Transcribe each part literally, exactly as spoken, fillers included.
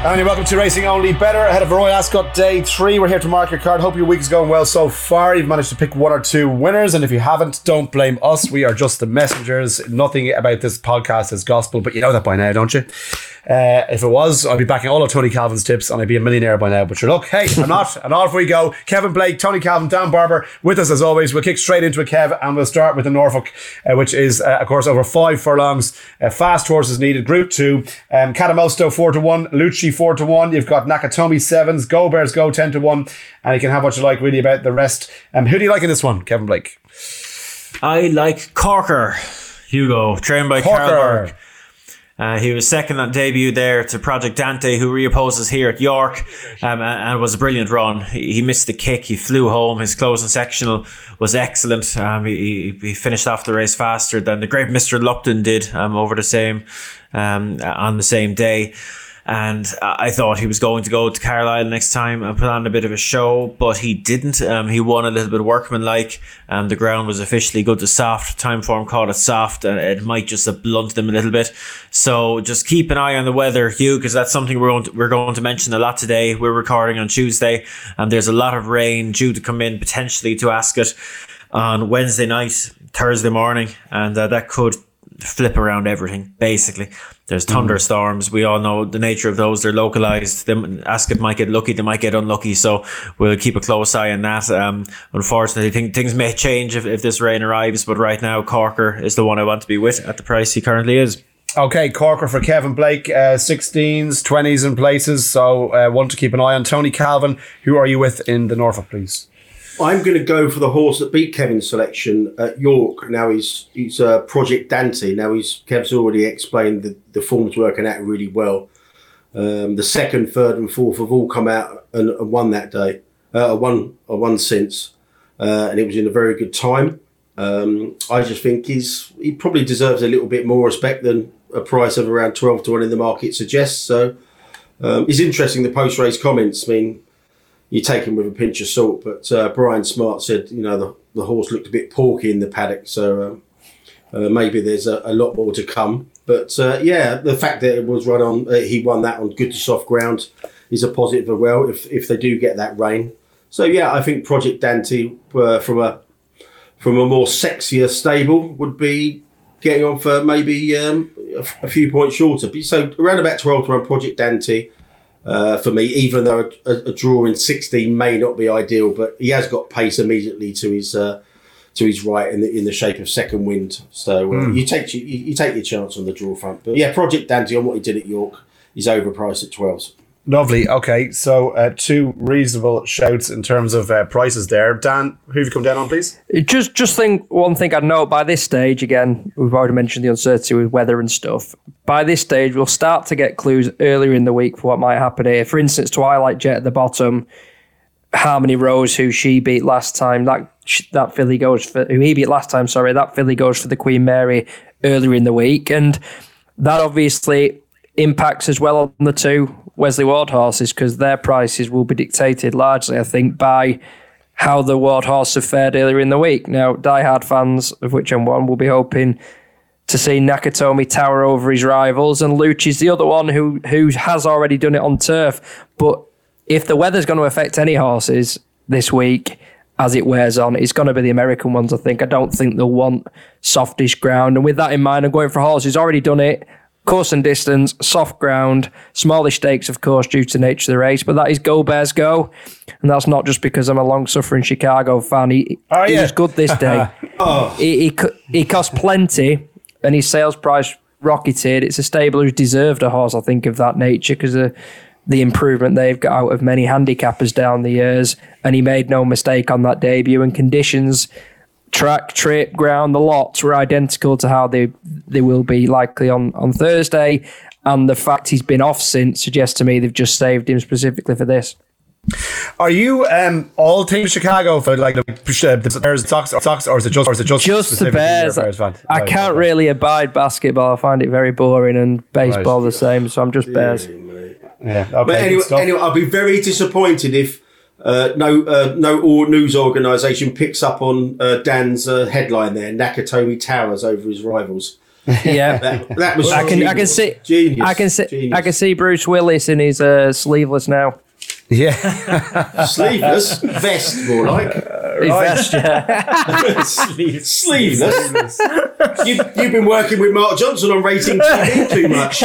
And you're welcome to Racing Only Better ahead of Royal Ascot Day three. We're here to mark your card. Hope your week is going well so far. You've managed to pick one or two winners, and if you haven't, don't blame us. We are just the messengers. Nothing about this podcast is gospel, but you know that by now, don't you? Uh, if it was, I'd be backing all of Tony Calvin's tips and I'd be a millionaire by now. But sure, look, hey, I'm not. And off we go. Kevin Blake, Tony Calvin, Dan Barber with us as always. We'll kick straight into it, Kev, and we'll start with the Norfolk, uh, which is, uh, of course, over five furlongs. Uh, fast horses needed. Group two. Um, Catamosto four to one. Lucci four to one. You've got Nakatomi sevens. Go Bears Go ten to one. And you can have what you like really about the rest. Um, who do you like in this one, Kevin Blake? I like Corker, Hugo, trained by Carl Burke. Uh, he was second on debut there to Project Dante, who reopposes here at York, um, and was a brilliant run. He, he missed the kick, he flew home. His closing sectional was excellent. Um, he, he finished off the race faster than the great Mister Lupton did um, over the same um, on the same day. And I thought he was going to go to Carlisle next time and put on a bit of a show, but he didn't. Um, he won a little bit workmanlike. Um, the ground was officially good to soft. Timeform called it soft, and it might just have blunted them a little bit. So just keep an eye on the weather, Hugh, because that's something we're going to, we're going to mention a lot today. We're recording on Tuesday, and there's a lot of rain due to come in potentially to Ascot on Wednesday night, Thursday morning, and uh, that could flip around everything, basically. There's thunderstorms. We all know the nature of those. They're localized. They, Ascot might get lucky, they might get unlucky, so we'll keep a close eye on that. Um, unfortunately, I think things may change if, if this rain arrives, but right now Corker is the one I want to be with at the price he currently is. Okay, Corker for Kevin Blake, uh, sixteens, twenties in places, so uh, one to keep an eye on. Tony Calvin, who are you with in the Norfolk, please? I'm going to go for the horse that beat Kevin's selection at York. Now he's he's uh, Project Dante. Now he's Kev's already explained that the form's working out really well. Um, the second, third, and fourth have all come out and, and won that day. Uh, won, uh, won since, uh, and it was in a very good time. Um, I just think he's he probably deserves a little bit more respect than a price of around twelve to one in the market suggests. So um, it's interesting the post race comments. I mean, you take him with a pinch of salt, but uh, Brian Smart said, you know, the, the horse looked a bit porky in the paddock, so uh, uh, maybe there's a, a lot more to come. But uh, yeah, the fact that it was run on, uh, he won that on good to soft ground is a positive as well if if they do get that rain. So yeah, I think Project Dante uh, from a from a more sexier stable would be getting on for maybe um, a, a few points shorter. So around about twelve to one Project Dante. Uh, for me, even though a, a draw in sixteen may not be ideal, but he has got pace immediately to his uh, to his right in the in the shape of Second Wind. So uh, mm. you take you, you take your chance on the draw front. But yeah, Project Dante on what he did at York is overpriced at twelves. Lovely. Okay, so uh, two reasonable shouts in terms of uh, prices there. Dan, who have you come down on, please? Just just think one thing I'd note by this stage, again, we've already mentioned the uncertainty with weather and stuff. By this stage, we'll start to get clues earlier in the week for what might happen here. For instance, Twilight Jet at the bottom, Harmony Rose, who she beat last time, that that filly goes for, who he beat last time, sorry, that filly goes for the Queen Mary earlier in the week. And that obviously impacts as well on the two Wesley Ward horses, because their prices will be dictated largely, I think, by how the Ward horse have fared earlier in the week. Now, diehard fans, of which I'm one, will be hoping to see Nakatomi tower over his rivals, and Lucci's the other one who who has already done it on turf. But if the weather's going to affect any horses this week as it wears on, it's going to be the American ones, I think. I don't think they'll want softish ground. And with that in mind, I'm going for a horse who's already done it. Course and distance, soft ground, smallish stakes, of course, due to the nature of the race, but that is Go Bears Go. And that's not just because I'm a long-suffering Chicago fan. He, oh, he yeah. was good this day. oh. he, he, he cost plenty, and his sales price rocketed. It's a stable who's deserved a horse, I think, of that nature, because of the improvement they've got out of many handicappers down the years, and he made no mistake on that debut, and conditions, track, trip, ground, the lots were identical to how they they will be likely on, on Thursday. And the fact he's been off since suggests to me they've just saved him specifically for this. Are you um, all Team Chicago for like the, the Bears, Sox, Sox, or is it just or is it just, just the Bears? Bears fan? I right, can't right. really abide basketball. I find it very boring, and baseball right. the same. So I'm just Bears. Yeah. Okay. But anyway, anyway, I'll be very disappointed if Uh, no, uh, no news organisation picks up on uh, Dan's uh, headline there. Nakatomi towers over his rivals. Yeah, That, that was. I can, I can see, Genius. I can see, Genius. I can see Bruce Willis in his uh, sleeveless now. Yeah. Sleeveless vest, more like. His vest, yeah. Sleeveless. you, you've been working with Mark Johnson on rating T V too much.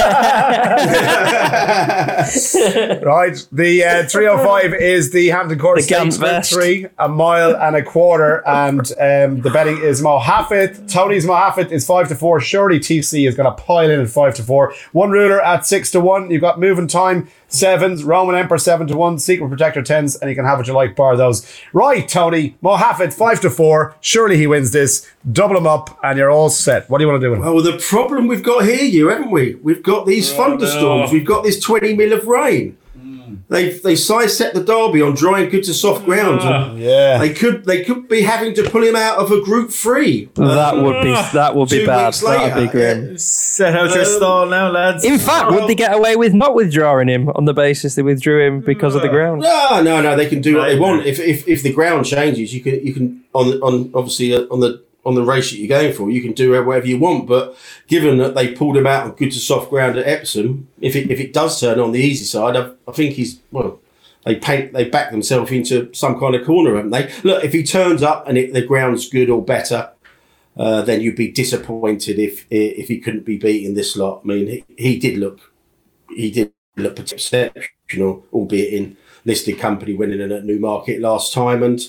Right. The uh, three oh five is the Hampton Court The Stakes Gant Group vest. three, a mile and a quarter. And um, the betting is Mohafeth. Tony's Mohafeth is five to four. Surely T C is going to pile in at five to four. One ruler at six to one. You've got Moving Time sevens, Roman Emperor seven to one, Secret Protector tens, and you can have what you like, bar those. Right, Tony, Mohafeth five to four. Surely he wins this. Double him up, and you're all set. What do you want to do with him? Well, the problem we've got here, you haven't we? We've got these thunderstorms. We've got this twenty mil of rain. They they sidestepped the derby on dry and good to soft ground. and Yeah. They could they could be having to pull him out of a group three. That would be that would be Two bad. weeks That'd be later, grim. Set out your stall now, lads. In fact, would they get away with not withdrawing him on the basis they withdrew him because of the ground? No, no, no. They can do what they Right. want. If if if the ground changes, you can you can on on obviously uh, on the on the race that you're going for, you can do whatever you want. But given that they pulled him out on good to soft ground at Epsom, if it if it does turn on the easy side, I, I think he's well. They paint, they back themselves into some kind of corner, haven't they? Look, if he turns up and it, the ground's good or better, uh, then you'd be disappointed if if he couldn't be beaten this lot. I mean, he, he did look, he did look exceptional, albeit in listed company, winning it at Newmarket last time. And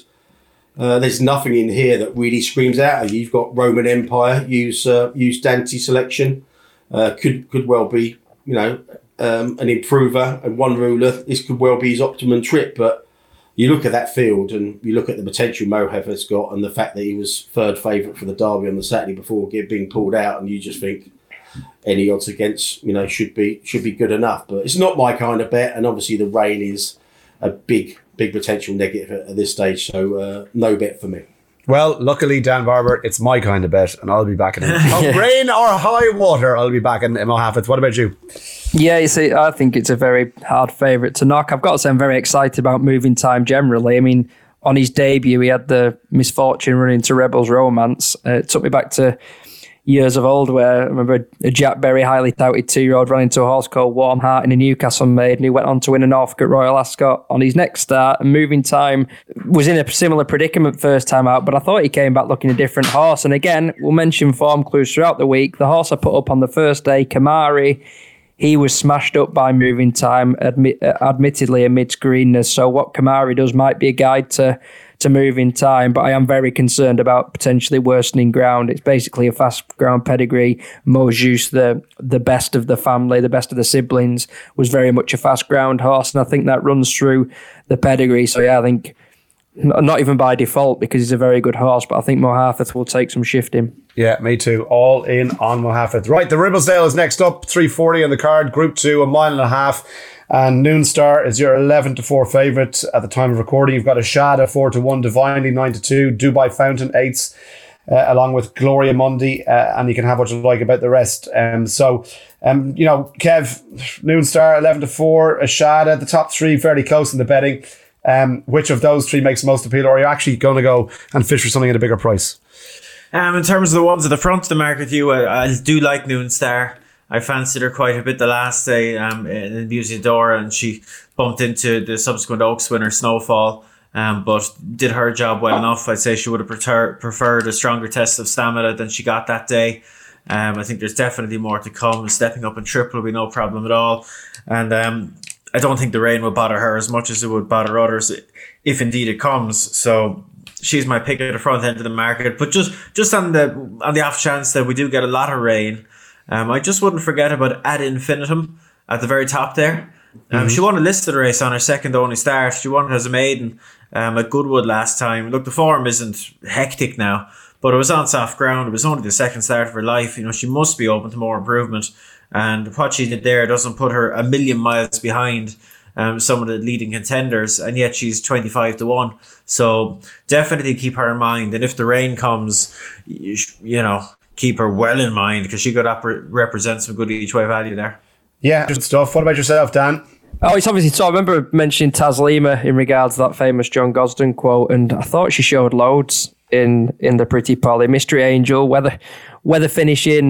uh, there's nothing in here that really screams out at you. You've got Roman Empire, use uh, use Dante selection, uh, could could well be, you know. Um, an improver and one ruler. This could well be his optimum trip, but you look at that field and you look at the potential Mohef has got and the fact that he was third favourite for the Derby on the Saturday before being pulled out, and you just think any odds against, you know, should be should be good enough. But it's not my kind of bet, and obviously the rain is a big, big potential negative at, at this stage, so uh, no bet for me. Well, luckily, Dan Barber, it's my kind of bet, and I'll be back in it. Oh, rain or high water, I'll be back in Mohafeth. What about you? Yeah, you see, I think it's a very hard favourite to knock. I've got to say I'm very excited about Moving Time generally. I mean, on his debut, he had the misfortune running to Rebels Romance. Uh, it took me back to years of old where I remember a Jack Berry highly touted two-year-old ran into a horse called Warm Heart in a Newcastle maiden who went on to win a Norfolk at Royal Ascot on his next start. And Moving Time was in a similar predicament first time out, but I thought he came back looking a different horse. And again, we'll mention form clues throughout the week. The horse I put up on the first day, Kamari, he was smashed up by Moving Time, admit, uh, admittedly amidst greenness. So what Kamari does might be a guide to, to Moving Time, but I am very concerned about potentially worsening ground. It's basically a fast ground pedigree. Mojus, the the best of the family, the best of the siblings, was very much a fast ground horse, and I think that runs through the pedigree. So yeah, I think not even by default because he's a very good horse, but I think Mohafeth will take some shifting. Yeah, me too. All in on Mohafeth. Right, the Ribblesdale is next up. three forty on the card. Group two, a mile and a half. And Noonstar is your eleven to four favourite at the time of recording. You've got Ashada four to one, Divinely nine to two, Dubai Fountain eights, uh, along with Gloria Mundi, uh, and you can have what you like about the rest. Um, so, um, you know, Kev, Noonstar eleven to four, Ashada, the top three fairly close in the betting. Um, which of those three makes most appeal, or are you actually going to go and fish for something at a bigger price? Um, in terms of the ones at the front of the market, you, I, I do like Noonstar. I fancied her quite a bit the last day um, in Musidora, and she bumped into the subsequent Oaks winner, Snowfall, um, but did her job well enough. I'd say she would have prefer- preferred a stronger test of stamina than she got that day. Um, I think there's definitely more to come. Stepping up in triple will be no problem at all. And um, I don't think the rain will bother her as much as it would bother others, if indeed it comes. So she's my pick at the front end of the market. But just just on the on the off chance that we do get a lot of rain, um, I just wouldn't forget about Ad Infinitum at the very top there. Um, mm-hmm. She won a listed race on her second only start. She won it as a maiden um, at Goodwood last time. Look, the form isn't hectic now, but it was on soft ground. It was only the second start of her life. You know, she must be open to more improvement. And what she did there doesn't put her a million miles behind um, some of the leading contenders, and yet she's twenty-five to one. So definitely keep her in mind. And if the rain comes, you, you know, keep her well in mind, because she could op- represent some good each way value there. Yeah, good stuff. What about yourself, Dan? Oh, it's obviously so. I remember mentioning Taslima in regards to that famous John Gosden quote, and I thought she showed loads in in the Pretty Polly. Mystery Angel, weather weather finishing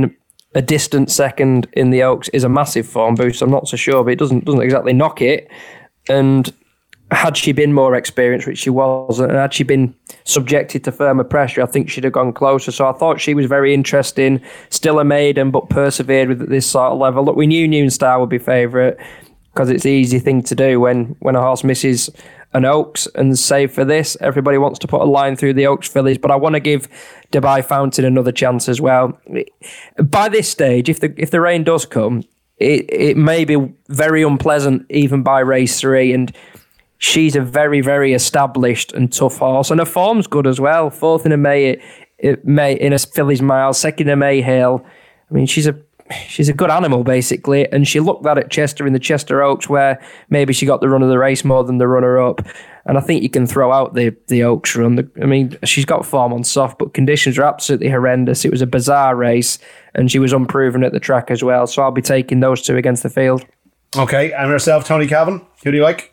a distant second in the Oaks is a massive form boost. I'm not so sure, but it doesn't doesn't exactly knock it. And had she been more experienced, which she was, and had she been subjected to firmer pressure, I think she'd have gone closer. So I thought she was very interesting. Still a maiden, but persevered with this sort of level. Look, we knew Noon Star would be favourite because it's the easy thing to do when, when a horse misses an Oaks, and save for this, everybody wants to put a line through the Oaks fillies, but I want to give Dubai Fountain another chance as well. By this stage, if the if the rain does come, it, it may be very unpleasant even by race three, and she's a very, very established and tough horse, and her form's good as well. Fourth in a May, May in a fillies mile, second in a May Hill. I mean, she's a she's a good animal basically, and she looked that at Chester in the Chester Oaks, where maybe she got the run of the race more than the runner up. And I think you can throw out the the Oaks run. The, I mean, she's got form on soft, but conditions are absolutely horrendous. It was a bizarre race, and she was unproven at the track as well. So I'll be taking those two against the field. Okay, and yourself, Tony Calvin, who do you like?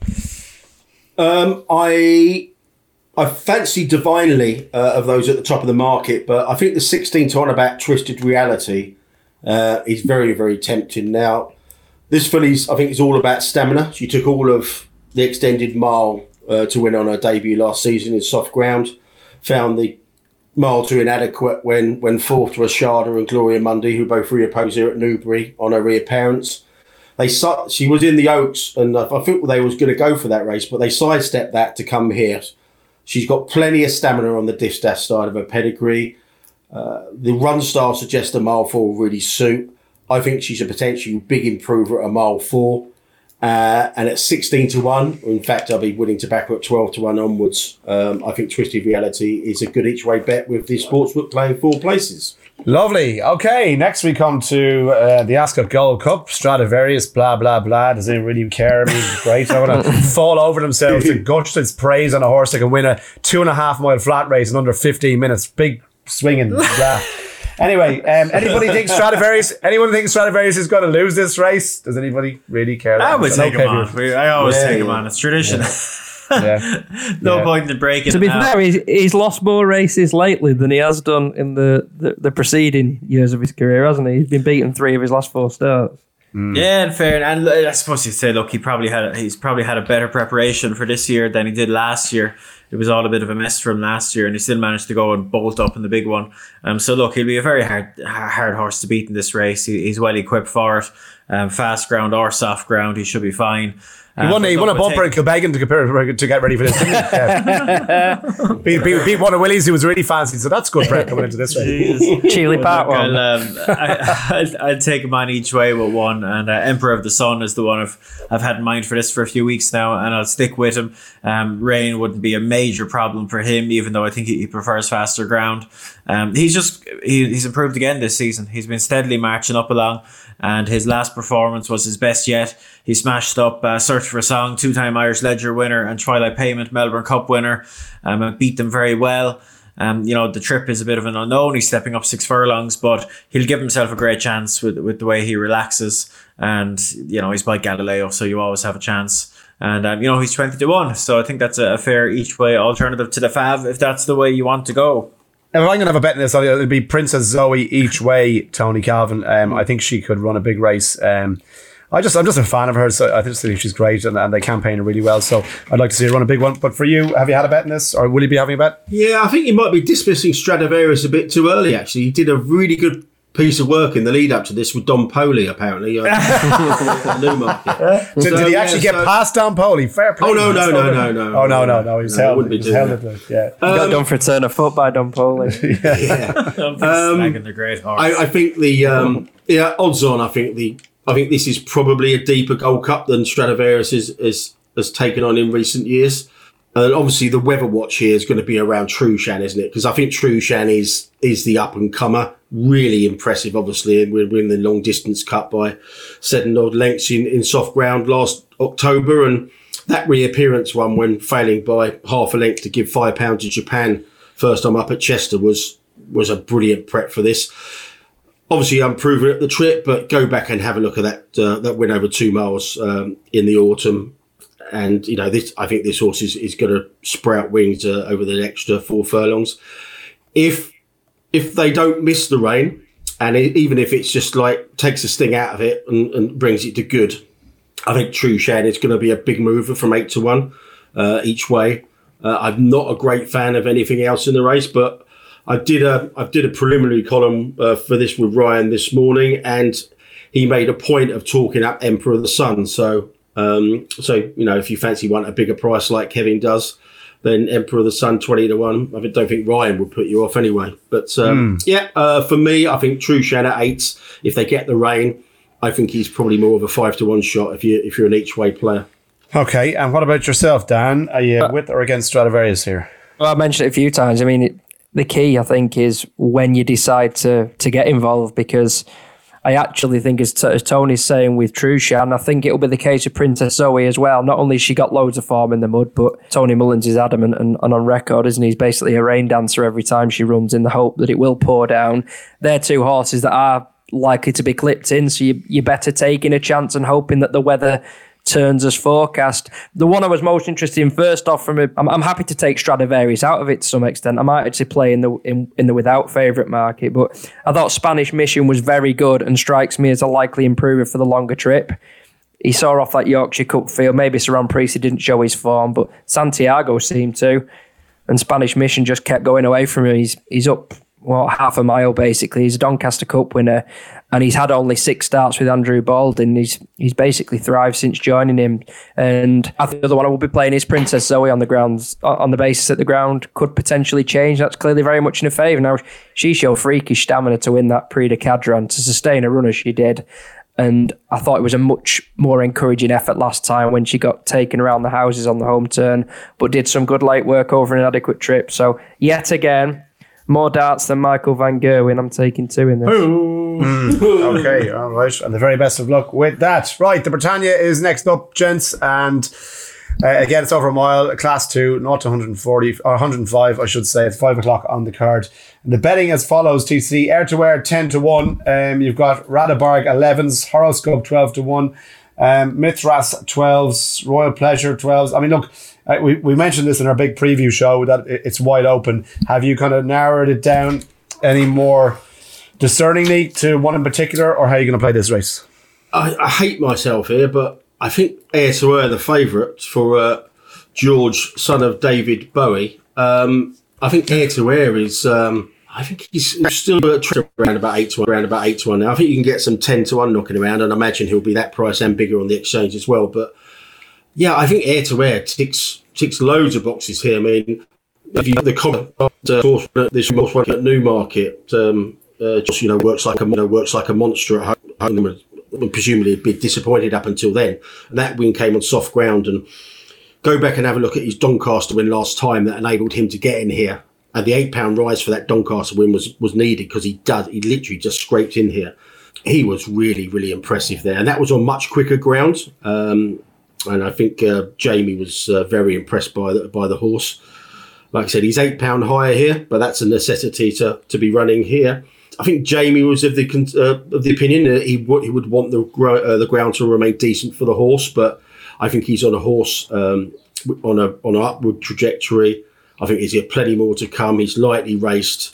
Um, I I fancy Divinely uh, of those at the top of the market, but I think the sixteen to one about Twisted Reality uh, is very, very tempting. Now, this filly's, I think, is all about stamina. She took all of the extended mile uh, to win on her debut last season in soft ground. Found the mile two inadequate when, when fourth to Ashada and Gloria Mundy, who both reopposed here at Newbury on her reappearance. They She was in the Oaks, and I think they was going to go for that race, but they sidestepped that to come here. She's got plenty of stamina on the diff dash side of her pedigree. Uh, the run style suggests a mile four will really suit. I think she's a potentially big improver at a mile four. Uh, and at sixteen to one, in fact, I'll be willing to back her at twelve to one onwards. Um, I think Twisted Reality is a good each way bet with the sportsbook playing four places. Lovely. Okay, next we come to uh, the Ascot Gold Cup. Stradivarius, blah, blah, blah. Does anyone really care? I mean, great. I want to fall over themselves to gush its praise on a horse that can win a two and a half mile flat race in under fifteen minutes. Big swinging. Blah. Anyway, um, anybody think Stradivarius? Anyone think Stradivarius is going to lose this race? Does anybody really care? I would take him on. I always yeah, take him yeah. on. It's tradition. Yeah. Yeah. no yeah. point in breaking. To be it now. fair, he's, he's lost more races lately than he has done in the, the, the preceding years of his career, hasn't he? He's been beaten three of his last four starts. Mm. Yeah, and fair, and I suppose you'd say, look, he probably had he's probably had a better preparation for this year than he did last year. It was all a bit of a mess for him last year, and he still managed to go and bolt up in the big one. Um, so look, he'll be a very hard hard horse to beat in this race. He, he's well equipped for it. Um, fast ground or soft ground, he should be fine. He won, uh, he won a bumper in Kilbeggan to, compare, to get ready for this. Yeah. beat, beat, beat one of Willie's who was really fancy, so that's good prep coming into this race. Chile Park one. I'll, um, I, I'll, I'll take him on each way with one, and uh, Emperor of the Sun is the one I've, I've had in mind for this for a few weeks now, and I'll stick with him. Um, rain wouldn't be a major problem for him, even though I think he, he prefers faster ground. Um, he's just he, he's improved again this season. He's been steadily marching up along, and his last performance was his best yet. He smashed up uh, Search for a Song, two-time Irish Ledger winner, and Twilight Payment Melbourne Cup winner, um, and beat them very well. Um, you know, the trip is a bit of an unknown. He's stepping up six furlongs, but he'll give himself a great chance with with the way he relaxes. And, you know, he's by Galileo, so you always have a chance. And, um, you know, he's twenty to one, so I think that's a, a fair each-way alternative to the Fav, if that's the way you want to go. If I'm going to have a bet in this, it'll be Princess Zoe each way, Tony Calvin. Um, I think she could run a big race. Um, I just, I'm just a fan of her, so I just think she's great, and, and they campaign her really well. So I'd like to see her run a big one. But for you, have you had a bet in this, or will you be having a bet? Yeah, I think you might be dismissing Stradivarius a bit too early. Actually, he did a really good piece of work in the lead up to this with Don Poli, apparently. Uh, Newmarket. So, so, did he yeah, actually get so, past Don Poli? Fair play. Oh no, no, no, no, no. Oh no, no, no. He was no, held. He was held that. it. Yeah. He got done for a turn of foot by Don Poli. yeah. yeah. um, the great horse. I, I think the um, yeah odds on. I think the I think this is probably a deeper Gold Cup than Stradivarius is, is, has taken on in recent years. And obviously the weather watch here is going to be around Trushan, isn't it? Because I think Trushan is is the up and comer. Really impressive, obviously. And we're winning the long distance cup by seven odd lengths in, in soft ground last October. And that reappearance one, when failing by half a length to give five pounds to Japan first time up at Chester, was was a brilliant prep for this. Obviously unproven at the trip, but go back and have a look at that uh, that win over two miles um, in the autumn. And, you know, this I think this horse is, is going to sprout wings uh, over the extra four furlongs. If if they don't miss the rain, and it, even if it's just like takes the sting out of it and, and brings it to good, I think True Shan is going to be a big mover from eight to one uh, each way. Uh, I'm not a great fan of anything else in the race, but I did a I did a preliminary column uh, for this with Ryan this morning, and he made a point of talking up Emperor of the Sun. So, um, so you know, if you fancy one at a bigger price like Kevin does, then Emperor of the Sun twenty to one. I don't think Ryan would put you off anyway. But um, mm. yeah, uh, for me, I think True Shan at eight. If they get the rain, I think he's probably more of a five to one shot if you if you're an each way player. Okay, and what about yourself, Dan? Are you uh, with or against Stradivarius here? Well, I've mentioned it a few times. I mean, it, the key, I think, is when you decide to to get involved, because I actually think, as, as Tony's saying with True Shan, I think it'll be the case with Princess Zoe as well. Not only has she got loads of form in the mud, but Tony Mullins is adamant and, and on record, isn't he? He's basically a rain dancer every time she runs in the hope that it will pour down. They're two horses that are likely to be clipped in, so you, you're better taking a chance and hoping that the weather turns as forecast. The one I was most interested in first off, from a, I'm, I'm happy to take Stradivarius out of it to some extent. I might actually play in the in, in the without favourite market, but I thought Spanish Mission was very good and strikes me as a likely improver for the longer trip. He saw off that Yorkshire Cup field. Maybe Saran Priestley didn't show his form, but Santiago seemed to, and Spanish Mission just kept going away from him. He's he's up what half a mile basically. He's a Doncaster Cup winner, and he's had only six starts with Andrew Baldwin. He's he's basically thrived since joining him. And I think the other one I will be playing is Princess Zoe on the grounds, on the basis that the ground could potentially change. That's clearly very much in her favour. Now, she showed freakish stamina to win that Prix de Cadran, to sustain a run as she did. And I thought it was a much more encouraging effort last time when she got taken around the houses on the home turn, but did some good late work over an inadequate trip. So yet again, more darts than Michael Van Gerwen. I'm taking two in this. mm. Okay, all right. And the very best of luck with that. Right, the Britannia is next up, gents. And uh, again, it's over a mile. Class two, not to one forty, or one oh five, I should say. It's five o'clock on the card. And the betting as follows, T C. Air to Air, ten to one. Um, you've got Radebarg, elevens. Horoscope, twelve to one. Um, Mithras, twelves. Royal Pleasure, twelves. I mean, look, Uh, we, we mentioned this in our big preview show that it's wide open. Have you kind of narrowed it down any more discerningly to one in particular, or how are you going to play this race? I, I hate myself here, but I think Air to Air, the favourite for uh, George, son of David Bowie. Um, I think Air to Air is. Um, I think he's still around about eight to one. Around about eight to one now. I think you can get some ten to one knocking around, and I imagine he'll be that price and bigger on the exchange as well. But yeah, I think Air to Air ticks ticks loads of boxes here. I mean, if you the comment uh, this one at Newmarket, um, uh, just you know works like a you know, works like a monster at home. Presumably, a bit disappointed up until then. And that win came on soft ground. And go back and have a look at his Doncaster win last time that enabled him to get in here. And the eight pound rise for that Doncaster win was was needed because he does he literally just scraped in here. He was really really impressive there, and that was on much quicker ground. Um, And I think uh, Jamie was uh, very impressed by the, by the horse. Like I said, he's eight pound higher here, but that's a necessity to, to be running here. I think Jamie was of the uh, of the opinion that he would he would want the uh, the ground to remain decent for the horse, but I think he's on a horse um, on a on an upward trajectory. I think there's plenty more to come. He's lightly raced,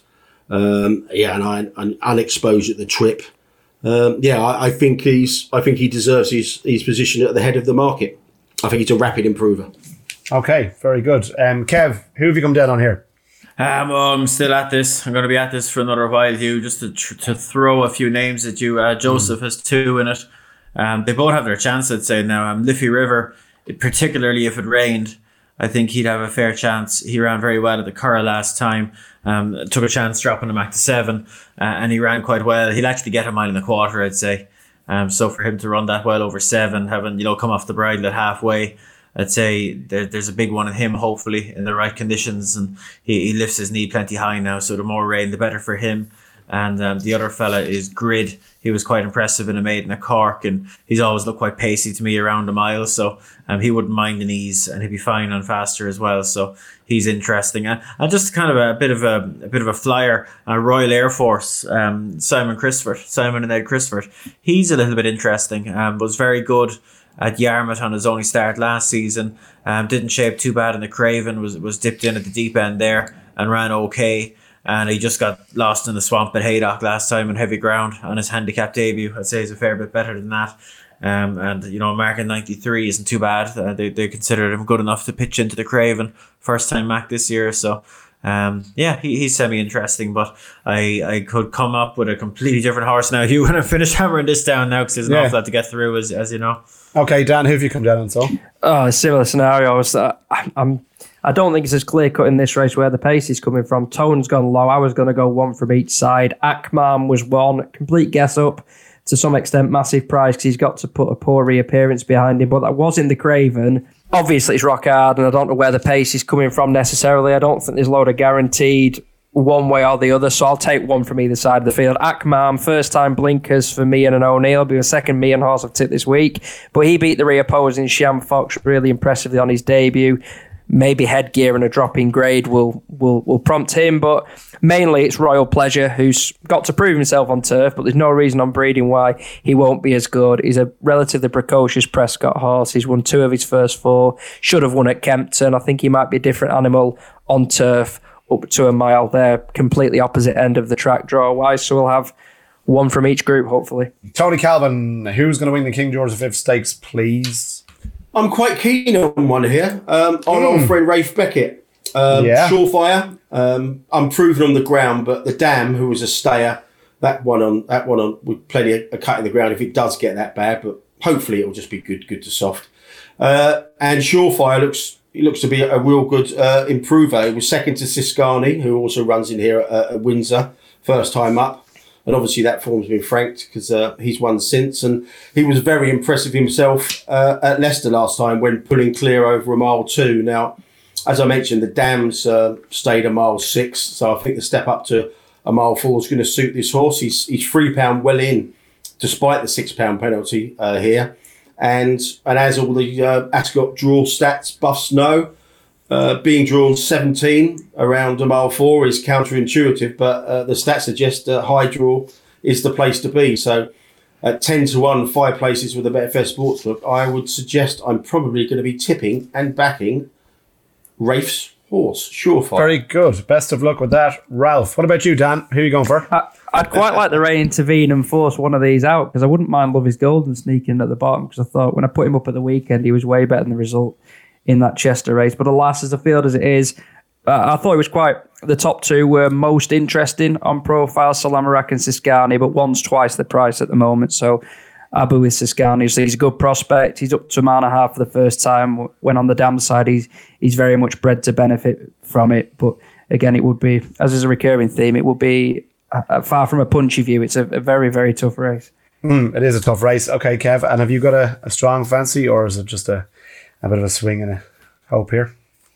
um, yeah, and, I, and unexposed at the trip. Um, yeah, I, I think he's. I think he deserves his his position at the head of the market. I think he's a rapid improver. Okay, very good. Um, Kev, who have you come down on here? Um, well, I'm still at this. I'm going to be at this for another while, Hugh. Just to tr- to throw a few names at you. Uh, Joseph mm. has two in it. Um, they both have their chance, I'd say now. Um, Liffey River, particularly if it rained, I think he'd have a fair chance. He ran very well at the Curragh last time. Um, took a chance dropping him back to seven, uh, and he ran quite well. He'll actually get a mile and a quarter, I'd say. Um, so for him to run that well over seven, having you know come off the bridle at halfway, I'd say there, there's a big one in him. Hopefully in the right conditions, and he, he lifts his knee plenty high now. So the more rain, the better for him. And um, the other fella is Grid. He was quite impressive in a maiden at Cork, and he's always looked quite pacey to me around a mile. So um, he wouldn't mind an ease, and he'd be fine on faster as well. So he's interesting. And, and just kind of a, a bit of a, a bit of a flyer, uh, Royal Air Force, um, Simon Christopher, Simon and Ed Christopher. He's a little bit interesting. Um, was very good at Yarmouth on his only start last season. Um, didn't shape too bad in the Craven. Was was dipped in at the deep end there and ran okay. and he just got lost in the swamp at Haydock last time on heavy ground on his handicap debut. I'd say he's a fair bit better than that. Um, and, you know, marking ninety-three isn't too bad. Uh, they, they considered him good enough to pitch into the Craven. First time Mac this year. So, um, yeah, he, he's semi-interesting. But I, I could come up with a completely different horse now. You want to finish hammering this down now because there's an Yeah. awful lot to get through, as, as you know. Okay, Dan, who have you come down on? So, Oh, similar scenarios. That I'm. I don't think it's as clear cut in this race where the pace is coming from. Tone's gone low. I was going to go one from each side. Akman was one. Complete guess up. To some extent, massive price because he's got to put a poor reappearance behind him. But that was in the Craven. Obviously, it's rock hard, and I don't know where the pace is coming from necessarily. I don't think there's a load of guaranteed one way or the other, so I'll take one from either side of the field. Akman, first time blinkers for me and an O'Neill, be the second me and horse I've tipped this week. But he beat the reopposing Sham Fox really impressively on his debut. Maybe headgear and a drop in grade will will will prompt him, but mainly it's Royal Pleasure, who's got to prove himself on turf, but there's no reason on breeding why he won't be as good. He's a relatively precocious Prescott horse. He's won two of his first four, should have won at Kempton. I think he might be a different animal on turf up to a mile there, completely opposite end of the track draw-wise, so we'll have one from each group, hopefully. Tony Calvin, who's going to win the King George the Fifth Stakes, please? I'm quite keen on one here. Um, on Mm. old friend Rafe Beckett. Um, Yeah. Surefire. Um, I'm proven on the ground, but the Dam, who was a stayer, that one on that one on with plenty of a cut in the ground if it does get that bad, but hopefully it'll just be good, good to soft. Uh, and Surefire looks he looks to be a, a real good uh, improver. He was second to Siskani, who also runs in here at, at Windsor, first time up. And obviously that form's been franked because uh, he's won since. And he was very impressive himself uh, at Leicester last time when pulling clear over a mile two. Now, as I mentioned, the Dams uh, stayed a mile six. So I think the step up to a mile four is going to suit this horse. He's, he's three pound well in, despite the six pound penalty uh, here. And and as all the uh, Ascot draw stats buffs know, Uh, being drawn seventeen around a mile four is counterintuitive, but uh, the stats suggest that high draw is the place to be. So at ten to one, five places with the Betfair Sportsbook, I would suggest I'm probably going to be tipping and backing Rafe's horse, Surefire. Very good. Best of luck with that. Ralph, what about you, Dan? Who are you going for? I, I'd quite like the rain intervene and force one of these out because I wouldn't mind Love Is Golden sneaking at the bottom because I thought when I put him up at the weekend, he was way better than the result in that Chester race. But alas, as a field as it is, uh, I thought it was quite... The top two were most interesting on profile, Salamarak and Siskani, but one's twice the price at the moment. So Abu with Siskani, so he's a good prospect. He's up to a mile and a half for the first time. When on the dam side, he's, he's very much bred to benefit from it. But again, it would be, as is a recurring theme, it would be uh, far from a punchy view. It's a, a very, very tough race. Mm, it is a tough race. Okay, Kev, and have you got a, a strong fancy or is it just a... a bit of a swing and a hope here?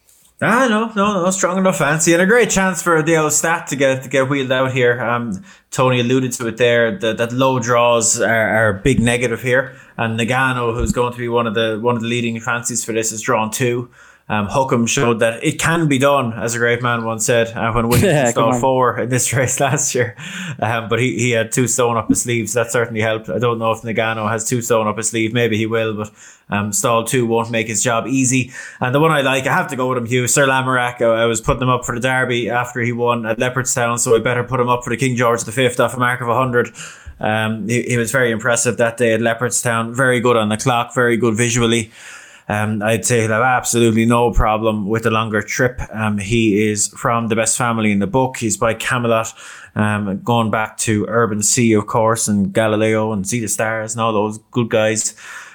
Ah, no, no, no, strong enough fancy and a great chance for the old stat to get to get wheeled out here. Um, Tony alluded to it there that, that low draws are, are a big negative here, and Nagano, who's going to be one of the one of the leading fancies for this, is drawn two. Um, Hookham showed that it can be done, as a great man once said, uh, when Williams Yeah, installed four in this race last year. Um, but he, he had two stone up his sleeves. That certainly helped. I don't know if Nagano has two stone up his sleeve. Maybe he will, but um, stall two won't make his job easy. And the one I like, I have to go with him, Hugh, Sir Lamorak. I, I was putting him up for the Derby after he won at Leopardstown, so I better put him up for the King George the Fifth off a mark of one hundred. Um, he, he was very impressive that day at Leopardstown. Very good on the clock, very good visually. Um, I'd say he'll have absolutely no problem with the longer trip. Um, he is from the best family in the book. He's by Camelot, um, going back to Urban Sea, of course, and Galileo and See the Stars and all those good guys.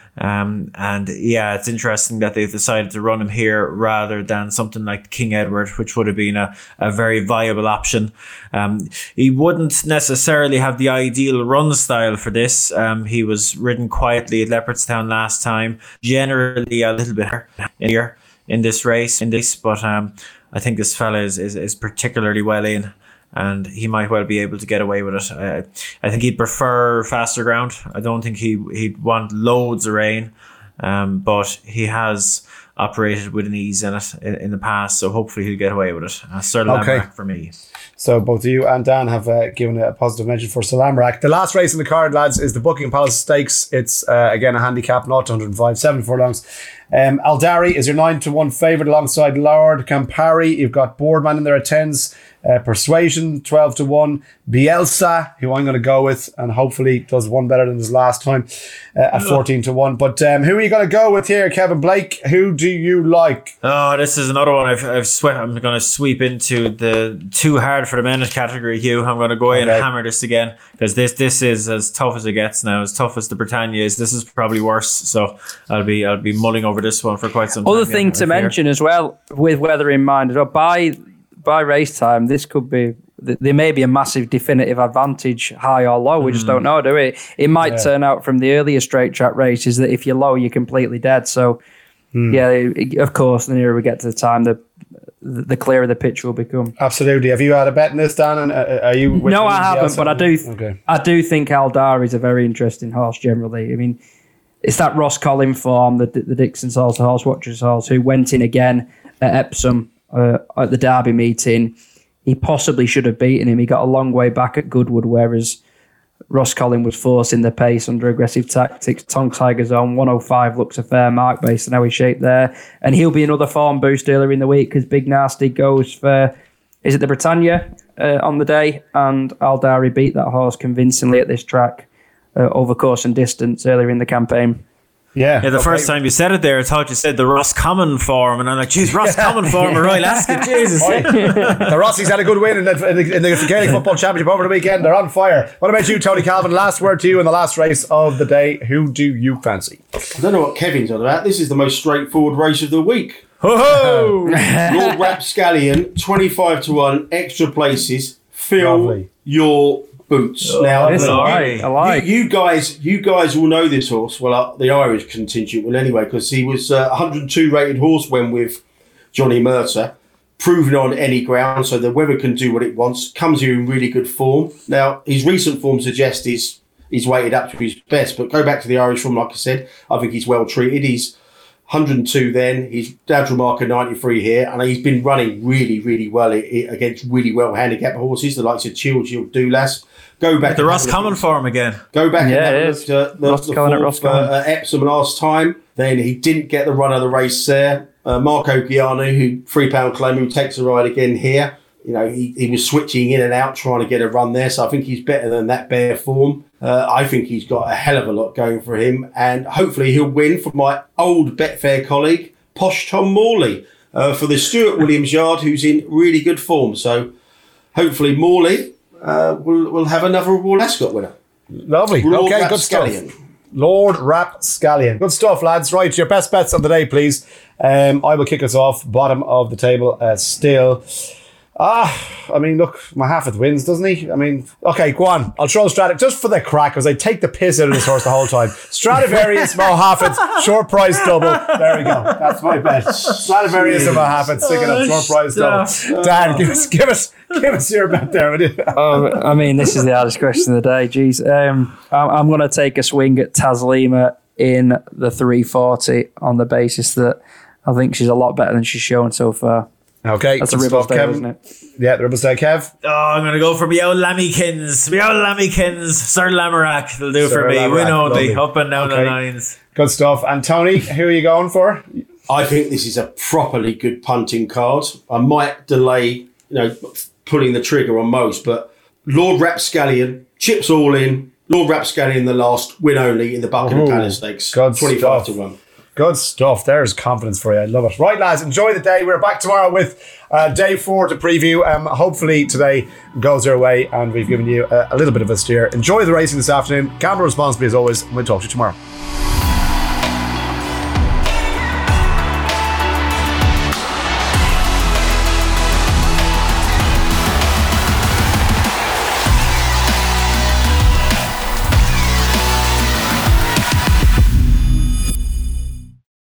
Um, and yeah, it's interesting that they've decided to run him here rather than something like King Edward, which would have been a, a very viable option. Um, he wouldn't necessarily have the ideal run style for this. Um, he was ridden quietly at Leopardstown last time, generally a little bit here in this race, in this, but um, I think this fella is, is, is particularly well in, and he might well be able to get away with it. I, I think he'd prefer faster ground. I don't think he, he'd want loads of rain, um, but he has operated with an ease in it in, in the past, so hopefully he'll get away with it. Uh, Sir Okay. Lamorak for me. So both you and Dan have uh, given a positive mention for Salamrak. The last race in the card, lads, is the Buckingham Palace Stakes. It's, uh, again, a handicap, not one hundred five, seven furlongs. Um, Aldari is your nine to one favourite alongside Lord Campari. You've got Boardman in there at tens. Uh, Persuasion, twelve to one. Bielsa, who I'm going to go with, and hopefully does one better than his last time, uh, at fourteen to one. But um, who are you going to go with here, Kevin Blake? Who do you like? Oh, this is another one I've, I've swept. I'm going to sweep into the too hard for the men category, Hugh. I'm going to go in Okay. and hammer this again because this this is as tough as it gets now, as tough as the Britannia is. This is probably worse. So I'll be I'll be mulling over this one for quite some time. Other thing yeah, to mention as well, with weather in mind, by by race time, this could be there may be a massive definitive advantage, high or low. We just don't know, do we? It might Yeah. turn out from the earlier straight track races that if you're low, you're completely dead. So, yeah, it- of course, the nearer we get to the time, the the clearer the pitch will become. Absolutely. Have you had a bet in this, Dan? And uh, are you? with No, me, I haven't, Bielsa? but I do. Okay. I do think Aldari is a very interesting horse. Generally, I mean, it's that Ross Collin form, the the Dixon's horse, the Horse Watchers horse, who went in again at Epsom uh, at the Derby meeting. He possibly should have beaten him. He got a long way back at Goodwood, whereas Ross Collin was forcing the pace under aggressive tactics. Tongue Tiger's on one oh five looks a fair mark based on how he's shaped there, and he'll be another form boost earlier in the week because Big Nasty goes for. Is it the Britannia uh, on the day? And Aldari beat that horse convincingly at this track uh, over course and distance earlier in the campaign. Yeah. Yeah, the okay. first time you said it there, I thought you said the Ross Common form, and I'm like, geez, Ross Common form, or Royal Ascot, Jesus. The Rossies had a good win in the, in the, in the Gaelic Football Championship over the weekend. They're on fire. What about you, Tony Calvin? Last word to you in the last race of the day. Who do you fancy? I don't know what Kevin's on about. This is the most straightforward race of the week. Ho ho! Lord Rapscallion, twenty-five to one, extra places. Fill Lovely. your boots. now, This look, I like. right. I like. You, you guys, you guys will know this horse. Well, uh, the Irish contingent will anyway, because he was uh, one hundred two rated horse when with Johnny Mercer, proven on any ground, so the weather can do what it wants. Comes here in really good form. Now, his recent form suggests he's he's weighted up to his best, but go back to the Irish form, like I said, I think he's well treated. He's one hundred two then, he's Dadra marker ninety-three here, and he's been running really, really well i- i- against really well handicapped horses, the likes of Chill, Chill, Doulas. Go back The and Ross have a look Common at- form again. Go back Yeah, and have it a is. look at the, Ross the Cullen at fourth, Ross Cullen. uh, at Epsom last time. Then he didn't get the run of the race there. Uh, Marco Giano, who three pound claim, who takes a ride again here. You know, he, he was switching in and out trying to get a run there. So I think he's better than that bare form. Uh, I think he's got a hell of a lot going for him. And hopefully he'll win for my old Betfair colleague, Posh Tom Morley, uh, for the Stuart Williams yard, who's in really good form. So hopefully Morley uh, will, will have another Royal Ascot winner. Lovely. Lord Okay, good stuff. Rapscallion. Lord Rapscallion. Good stuff, lads. Right, your best bets of the day, please. Um, I will kick us off. Bottom of the table uh, still. Ah, I mean, look, Mahafeth wins, doesn't he? I mean, okay, go on. I'll throw Strat just for the crack, because I take the piss out of this horse the whole time. Stradivarius, Mahafeth, short price double. There we go. That's my bet. Stradivarius and Mahafeth, sticking up short price double. Dan, give us, give us, give us your bet there, would you? Oh, I mean, this is the hardest question of the day. Jeez, um, I'm, I'm going to take a swing at Taslima in the three forty on the basis that I think she's a lot better than she's shown so far. Okay, That's a good ribble stuff, there, Kevin. isn't it? Yeah, the Ribblesdale Kev. Oh, I'm going to go for me old Lammykins. Me old Lammykins. Sir Lamorak. They'll do Sir for me. Lamorak, Win only. lovely. Up and down Okay. the lines. Good stuff. And Tony, who are you going for? I think this is a properly good punting card. I might delay, you know, pulling the trigger on most, but Lord Rapscallion, chips all in. Lord Rapscallion, the last win only in the Buckingham Ooh, Palace Stakes, good twenty-five stuff. to one. Good stuff. There's confidence for you. I love it. Right, lads, enjoy the day. We're back tomorrow with uh, day four to preview. Um, hopefully today goes your way and we've given you a, a little bit of a steer. Enjoy the racing this afternoon. Gamble responsibly as always. And we'll talk to you tomorrow.